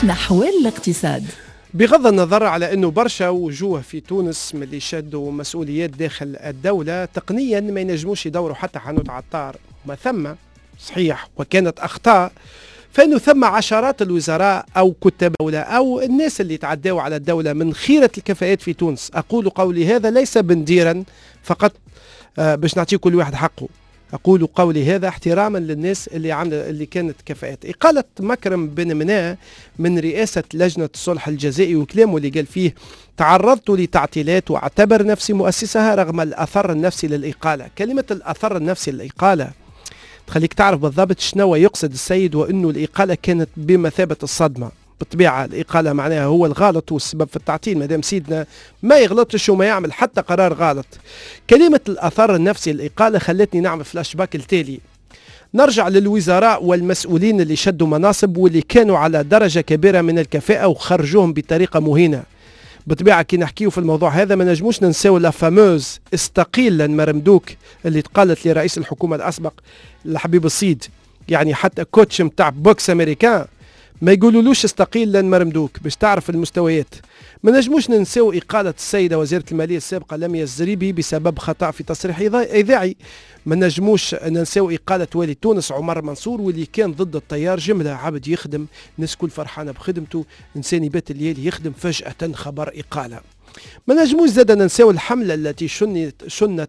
نحو الاقتصاد. بغض النظر على أنه برشا وجوه في تونس من اللي شدوا مسؤوليات داخل الدولة تقنيا ما ينجموش يدوروا حتى حانوت عطار، ما ثم صحيح وكانت أخطاء، فإنه ثم عشرات الوزراء أو كتاب الدولة أو الناس اللي تعدوا على الدولة من خيرة الكفاءات في تونس. أقول قولي هذا ليس بنديرا فقط باش نعطيه كل واحد حقه، أقول قولي هذا احتراما للناس اللي كانت كفاءات. إقالة مكرم بن مناع من رئاسة لجنة الصلح الجزائي وكلامه اللي قال فيه تعرضت لتعطيلات واعتبر نفسي مؤسسها رغم الأثر النفسي للإقالة. كلمة الأثر النفسي للإقالة تخليك تعرف بالضبط شنو يقصد السيد، وأنه الإقالة كانت بمثابة الصدمة. بالطبيعة الإقالة معناها هو الغلط والسبب في التعطيل، مادام سيدنا ما يغلطش وما يعمل حتى قرار غلط. كلمة الأثر النفسي للإقالة خلتني نعمل فلاش باك التالي. نرجع للوزراء والمسؤولين اللي شدوا مناصب واللي كانوا على درجة كبيرة من الكفاءة وخرجوهم بطريقة مهينة. بالطبيعة كي نحكيه في الموضوع هذا ما نجموش ننساو لا فاموز استقيل لن مرمدوك اللي تقالت لرئيس الحكومة الأسبق الحبيب الصيد، يعني حتى كوتش متاع بوكس أمريكان ما يقولولوش استقيل لن مرمدوك باش تعرف المستويات. ما نجموش ننساو إقالة السيدة وزيرة المالية السابقة لميا الزريبي بسبب خطأ في تصريح إذاعي. ما نجموش ننساو إقالة والي تونس عمر منصور واللي كان ضد التيار جملة، عبد يخدم الناس كل فرحانة بخدمته، إنسان يبات الليل يخدم فجأة خبر إقالة. ما نجموش زاد ننساو الحملة التي شنت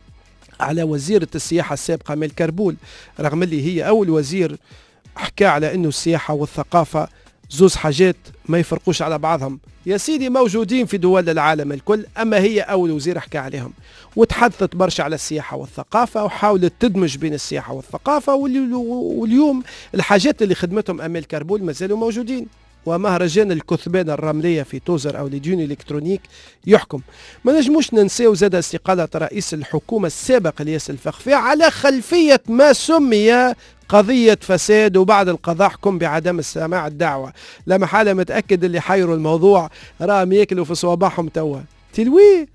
على وزيرة السياحة السابقة ميل كربول، رغم اللي هي أول وزير حكى على أنه السياحة والثقافة زوز حاجات ما يفرقوش على بعضهم. يا سيدي موجودين في دول العالم الكل، أما هي أول وزير حكى عليهم وتحدثت برشا على السياحة والثقافة وحاولت تدمج بين السياحة والثقافة، واليوم الحاجات اللي خدمتهم أميل كربول ما زالوا موجودين. ومهرجان الكثبان الرملية في توزر أو ليديون إلكترونيك يحكم. ما نجموش ننساو زاد استقالة رئيس الحكومة السابق الياس الفخفي على خلفية ما سمي قضية فساد، وبعد القضاء حكم بعدم السماع الدعوة. لا محالة متأكد اللي حيروا الموضوع راهم ياكلوا في صوابعهم توا تلوي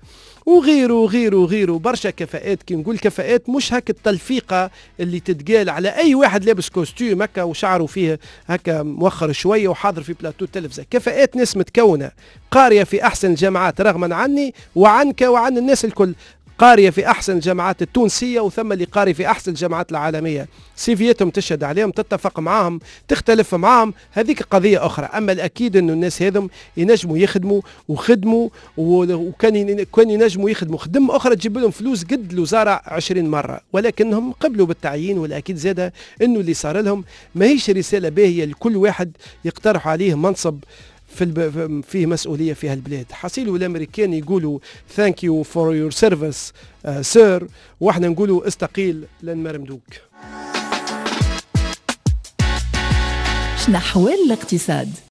وغيره برشا كفاءات. كي نقول كفاءات مش هكا التلفيقة اللي تتقال على أي واحد لابس كوستيوم هكا وشعره فيه هكا موخر شوية وحاضر في بلاتو التلفزة. كفاءات ناس متكونة قارية في أحسن الجامعات رغما عني وعنك وعن الناس الكل، قارية في أحسن الجامعات التونسية وثم اللي قاري في أحسن الجامعات العالمية، سيفيتهم تشهد عليهم، تتفق معهم، تختلف معهم، هذيك قضية أخرى. أما الأكيد أنه الناس هذم ينجموا يخدموا وخدموا، وكان ينجموا يخدموا خدم أخرى تجيب لهم فلوس قد الوزارة 20 مرة، ولكنهم قبلوا بالتعيين. والأكيد زادة أنه اللي صار لهم ما هيش رسالة باهية لكل واحد يقترح عليه منصب فيه مسؤولية في هالبلاد. حصيلوا الأمريكان يقولوا thank you for your service sir، وإحنا نقولوا استقيل لن مرمدوك. نحو الاقتصاد.